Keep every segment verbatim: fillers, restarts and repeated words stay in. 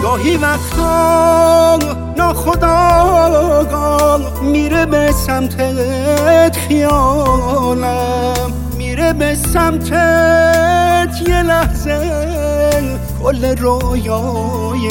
گاهی وقتا ناخودآگاه میره به سمتت خیالم، میره به سمتت یه لحظه کل رویای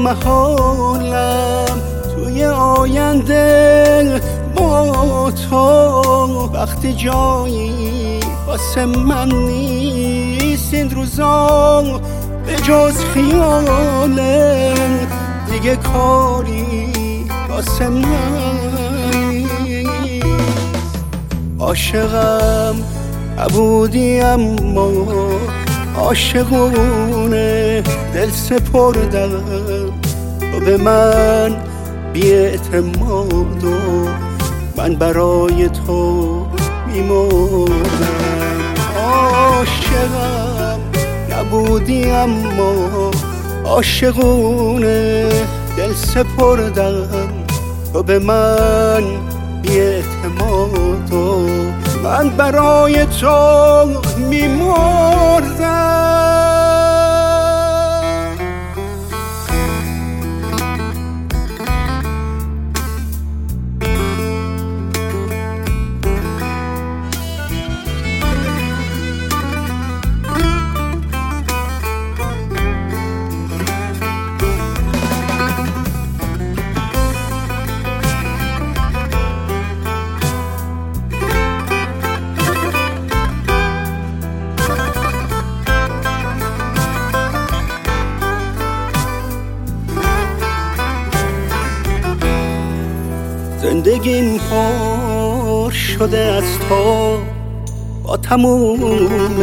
محالم. توی آینده با تو وقتی جایی واسه من نیست، این روزا به جز خیاله دیگه کاری واسه من نیست. عاشقم نبودی اما عاشقونه دل سپردم، تو به من بی اعتماد و من برای تو میمردم. عاشقم نبودی اما عاشقونه دل سپردم، تو به من بی اعتماد و من برای تو میمردم. زندگیم پر شده از تو با تموم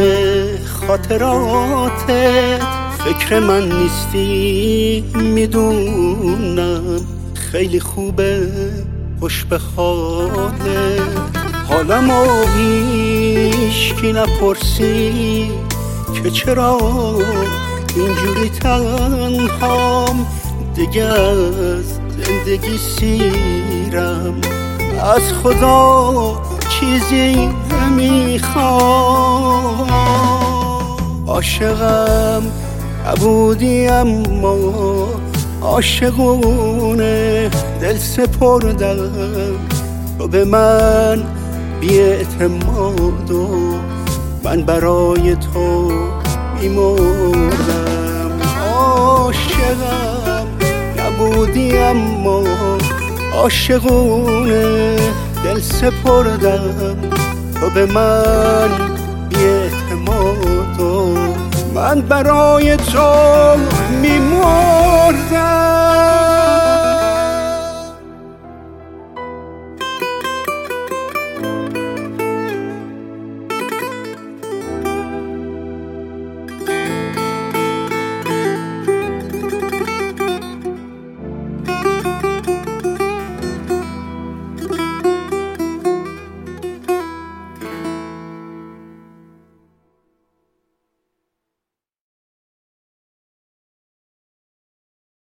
خاطراتت، فکر من نیستی میدونم، خیلی خوبه خوش به حاله حالم و هیچکی نپرسی که چرا اینجوری تنهام، دیگه از زندگی سیرم، از خدا چیزی نمیخوام. عاشقم نبودی اما عاشقونه دل سپردم، تو به من بی اعتماد و من برای تو میمردم. عاشقم نبودی اما عاشقونه دل سپردم، تو به من بی اعتماد و من برای تو میمردم.